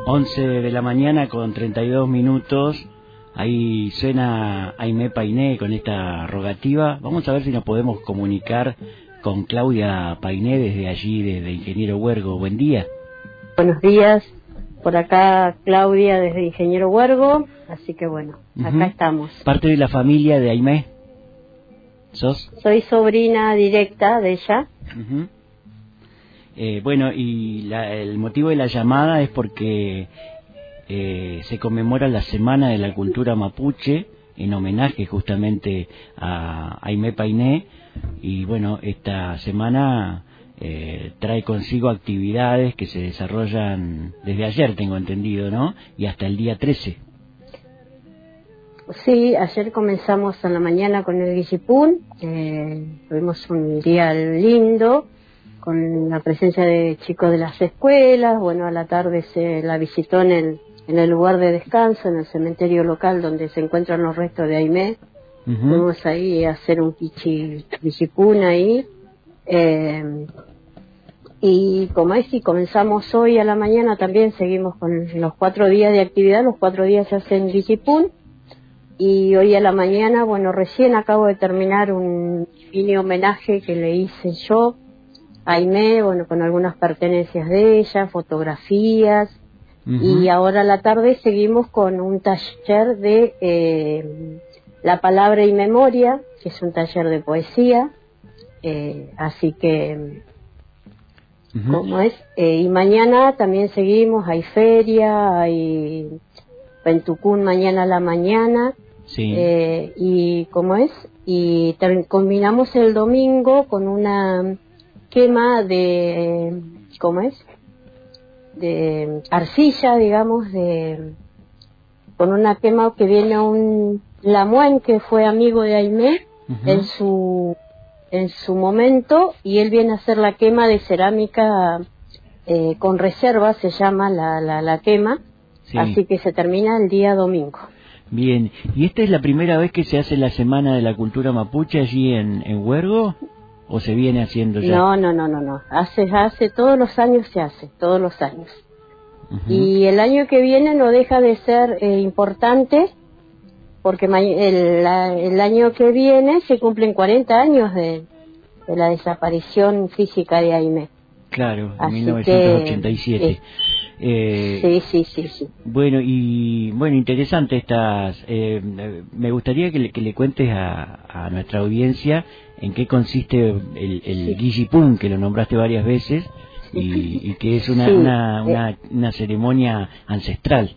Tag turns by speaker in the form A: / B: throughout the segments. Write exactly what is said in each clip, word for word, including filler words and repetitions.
A: once de la mañana con treinta y dos minutos. Ahí suena Aimé Painé con esta rogativa. Vamos a ver si nos podemos comunicar con Claudia Painé desde allí, desde Ingeniero Huergo. Buen día.
B: Buenos días. Por acá Claudia desde Ingeniero Huergo. Así que bueno, acá uh-huh. estamos.
A: ¿Parte de la familia de Aimé? ¿Sos?
B: Soy sobrina directa de ella.
A: Uh-huh. Eh, bueno, y la, el motivo de la llamada es porque eh, se conmemora la Semana de la Cultura Mapuche en homenaje justamente a Aimé Painé, y bueno, esta semana eh, trae consigo actividades que se desarrollan desde ayer, tengo entendido, ¿no? Y hasta el día trece.
B: Sí, ayer comenzamos a la mañana con el Guillipún, eh, tuvimos un día lindo, con la presencia de chicos de las escuelas. Bueno, a la tarde se la visitó en el, en el lugar de descanso, en el cementerio local donde se encuentran los restos de Aimé. Uh-huh. Fuimos ahí a hacer un pichi, pichipún ahí. Eh, y como es, y comenzamos hoy a la mañana también, seguimos con los cuatro días de actividad, los cuatro días se hacen pichipún. Y hoy a la mañana, bueno, recién acabo de terminar un mini homenaje que le hice yo Aimé, bueno, con algunas pertenencias de ella, fotografías, uh-huh. y ahora a la tarde seguimos con un taller de eh, La Palabra y Memoria, que es un taller de poesía, eh, así que, uh-huh. ¿cómo es? Eh, y mañana también seguimos, hay feria, hay en Tucún mañana a la mañana,
A: sí.
B: eh, y ¿cómo es? Y ter- combinamos el domingo con una quema de, ¿cómo es? De arcilla, digamos, de con una quema que viene un Lamuén que fue amigo de Aimé uh-huh. en su en su momento, y él viene a hacer la quema de cerámica eh, con reserva, se llama la la, la quema, sí. Así que se termina el día domingo.
A: Bien, ¿y esta es la primera vez que se hace la Semana de la Cultura Mapuche allí en, en Huergo? ¿O se viene haciendo ya?
B: No, no, no, no, no. Hace, hace todos los años se hace, todos los años. Uh-huh. Y el año que viene no deja de ser eh, importante, porque el, la, el año que viene se cumplen cuarenta años de, de la desaparición física de Aimé.
A: Claro, en mil novecientos ochenta y siete.
B: Que, eh, sí, sí, sí, sí.
A: Bueno, y bueno, interesante estas. Eh, me gustaría que le, que le cuentes a, a nuestra audiencia en qué consiste el, el sí. Guillipún, que lo nombraste varias veces, y, y que es una, sí. una, una, una ceremonia ancestral.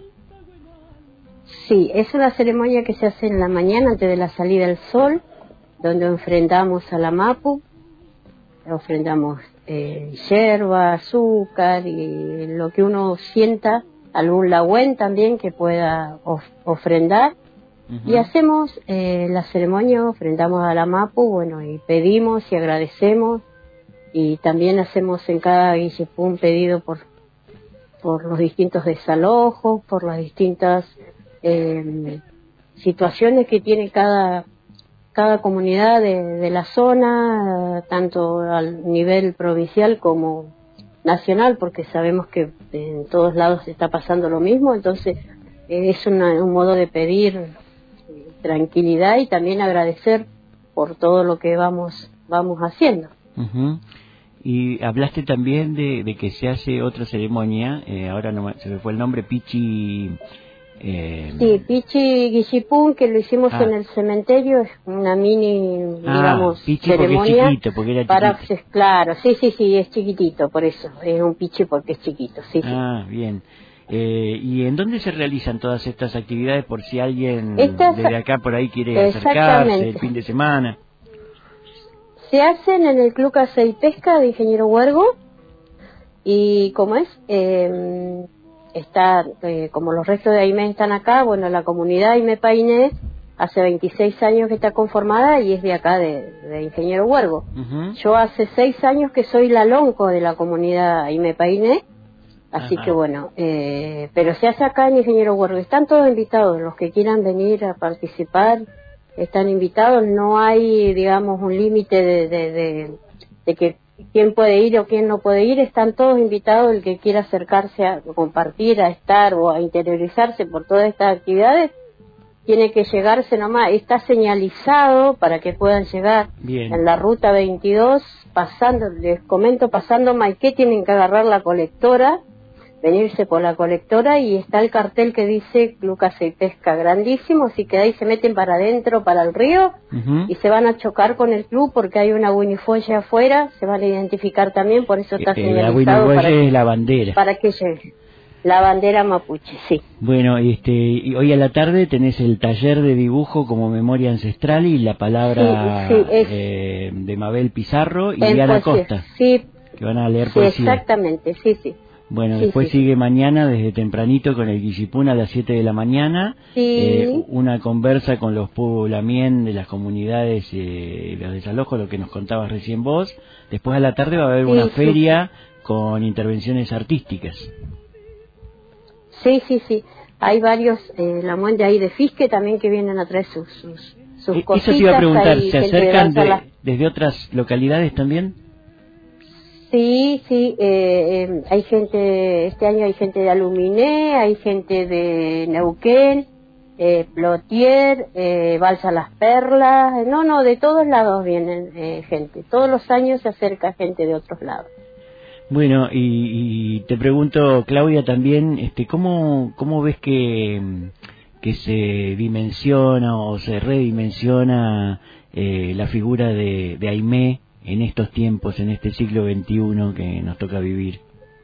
B: Sí, es una ceremonia que se hace en la mañana antes de la salida del sol, donde ofrendamos a la Mapu, ofrendamos eh, yerba, azúcar y lo que uno sienta, algún lagüen también que pueda of- ofrendar. Uh-huh. Y hacemos eh, la ceremonia, ofrendamos a la Mapu, bueno, y pedimos y agradecemos, y también hacemos en cada Guillipún pedido por por los distintos desalojos, por las distintas eh, situaciones que tiene cada cada comunidad de, de la zona, tanto al nivel provincial como nacional, porque sabemos que en todos lados se está pasando lo mismo. Entonces eh, es una, un modo de pedir eh, tranquilidad y también agradecer por todo lo que vamos vamos haciendo.
A: Uh-huh. Y hablaste también de, de que se hace otra ceremonia, eh, ahora no se me fue el nombre, Pichi... Eh...
B: Sí, Pichi Guillipún, que lo hicimos ah. en el cementerio, es una mini,
A: ah,
B: digamos,
A: Pichi
B: ceremonia.
A: Porque es chiquito, porque era
B: para,
A: chiquito.
B: Claro, sí, sí, sí, es chiquitito, por eso, es un Pichi porque es chiquito, sí,
A: Ah,
B: sí.
A: bien. Eh, ¿Y en dónde se realizan todas estas actividades por si alguien
B: Estas,
A: desde acá por ahí quiere acercarse el fin de semana?
B: Se hacen en el Club Caza y Pesca de Ingeniero Huergo, y como es, eh, está, eh, como los restos de Aimé están acá, bueno, la comunidad Aimé Painé hace veintiséis años que está conformada y es de acá, de, de Ingeniero Huergo. Uh-huh. Yo hace seis años que soy la lonco de la comunidad Aimé Painé, así Ajá. que bueno, eh, pero se hace acá en Ingeniero Huergo. Están todos invitados, los que quieran venir a participar están invitados. No hay, digamos, un límite de, de, de, de que quién puede ir o quién no puede ir, están todos invitados, el que quiera acercarse a compartir, a estar o a interiorizarse por todas estas actividades, tiene que llegarse nomás, está señalizado para que puedan llegar.
A: Bien.
B: En la ruta veintidós, pasando, les comento, pasando Maiqué, tienen que agarrar la colectora, venirse por la colectora, y está el cartel que dice Club Caza y Pesca, grandísimo, así que de ahí se meten para adentro, para el río, uh-huh. y se van a chocar con el club porque hay una winifolle afuera, se van a identificar también, por eso está eh, señalizado.
A: La
B: para
A: que,
B: es
A: la bandera.
B: Para que llegue. La bandera mapuche, sí.
A: Bueno, este, y hoy a la tarde tenés el taller de dibujo como memoria ancestral y la palabra sí, sí, es, eh, de Mabel Pizarro y Diana Costa,
B: sí,
A: que van a leer
B: sí,
A: poesía.
B: Exactamente, sí, sí.
A: Bueno,
B: sí,
A: después
B: sí,
A: sigue
B: sí.
A: mañana desde tempranito con el Guillipún a las siete de la mañana,
B: sí.
A: eh, una conversa con los Pulamien de las comunidades, eh, los desalojos, lo que nos contabas recién vos. Después a la tarde va a haber sí, una feria sí. con intervenciones artísticas.
B: Sí, sí, sí. Hay varios, eh, la muente ahí de Fisque también que vienen a traer sus, sus, sus
A: eh,
B: cositas.
A: Eso te iba a preguntar, ¿se acercan
B: de,
A: de, desde otras localidades también?
B: Sí, sí, eh, eh, hay gente, este año hay gente de Aluminé, hay gente de Neuquén, eh, Plotier, eh, Balsa Las Perlas, no, no, de todos lados vienen eh, gente. Todos los años se acerca gente de otros lados.
A: Bueno, y, y te pregunto, Claudia, también, este, ¿cómo, cómo ves que, que se dimensiona o se redimensiona eh, la figura de, de Aimé en estos tiempos, en este siglo veintiuno que nos toca vivir?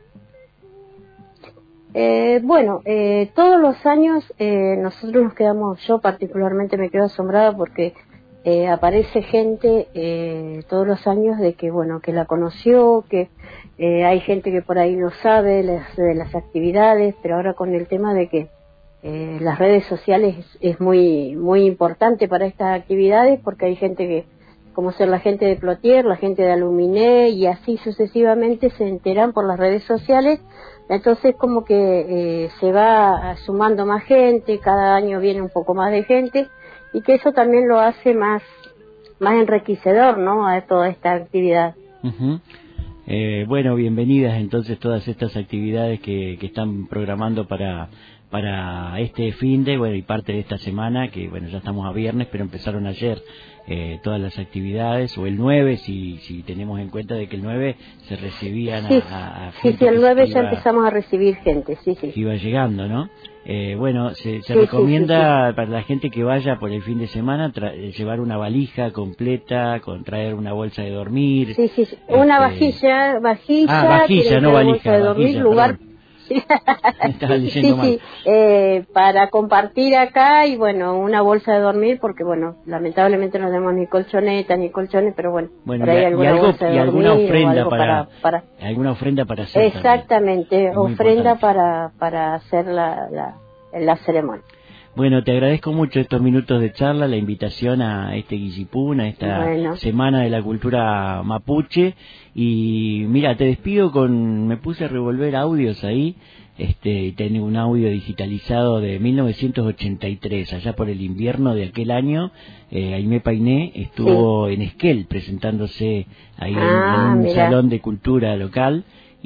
B: Eh, bueno, eh, todos los años eh, nosotros nos quedamos, yo particularmente me quedo asombrada porque eh, aparece gente eh, todos los años de que, bueno, que la conoció, que eh, hay gente que por ahí no sabe las, de las actividades, pero ahora con el tema de que eh, las redes sociales es, es muy muy importante para estas actividades, porque hay gente que, como ser la gente de Plotier, la gente de Aluminé, y así sucesivamente se enteran por las redes sociales. Entonces como que eh, se va sumando más gente, cada año viene un poco más de gente, y que eso también lo hace más más enriquecedor, ¿no?, a toda esta actividad.
A: Uh-huh. Eh, bueno, bienvenidas entonces todas estas actividades que, que están programando para para este fin de, bueno, y parte de esta semana, que bueno, ya estamos a viernes, pero empezaron ayer eh, todas las actividades, o el nueve, si si tenemos en cuenta de que el nueve se recibían
B: sí,
A: a, a
B: sí, sí, el nueve ya iba, empezamos a recibir gente, sí, sí.
A: Iba llegando, ¿no? Eh, bueno, se, se
B: sí,
A: recomienda
B: sí, sí, sí.
A: para la gente que vaya por el fin de semana tra- llevar una valija completa, con traer una bolsa de dormir.
B: Sí, sí, sí. Una
A: este...
B: vajilla, vajilla.
A: Ah, vajilla, no valija.
B: Bolsa de dormir,
A: vajilla,
B: lugar.
A: Sí. Estaba leyendo
B: sí,
A: mal.
B: sí, eh, para compartir acá, y bueno, una bolsa de dormir, porque bueno, lamentablemente no tenemos ni colchonetas ni colchones, pero bueno,
A: bueno
B: por ahí
A: y,
B: alguna
A: y algo,
B: bolsa de
A: y alguna
B: dormir,
A: ofrenda
B: para,
A: para,
B: para, para
A: alguna ofrenda para hacer.
B: Exactamente, ofrenda para para hacer la, la la ceremonia.
A: Bueno, te agradezco mucho estos minutos de charla, la invitación a este Guillipún, a esta
B: bueno.
A: Semana de la Cultura Mapuche. Y mira, te despido con, me puse a revolver audios ahí, este, tengo un audio digitalizado de mil novecientos ochenta y tres, allá por el invierno de aquel año. eh, Aimé Painé estuvo sí. en Esquel presentándose ahí
B: ah,
A: en, en un
B: mira.
A: salón de cultura local.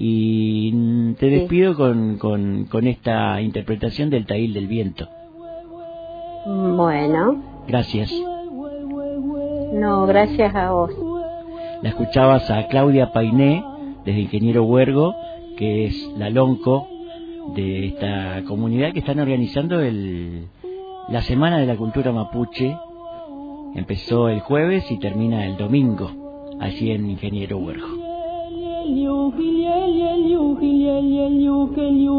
A: Y te despido sí. con, con, con esta interpretación del Taíl del Viento.
B: Bueno.
A: Gracias.
B: No, gracias a vos.
A: La escuchabas a Claudia Painé, desde Ingeniero Huergo, que es la lonco de esta comunidad que están organizando el, la Semana de la Cultura Mapuche. Empezó el jueves y termina el domingo, allí en Ingeniero Huergo.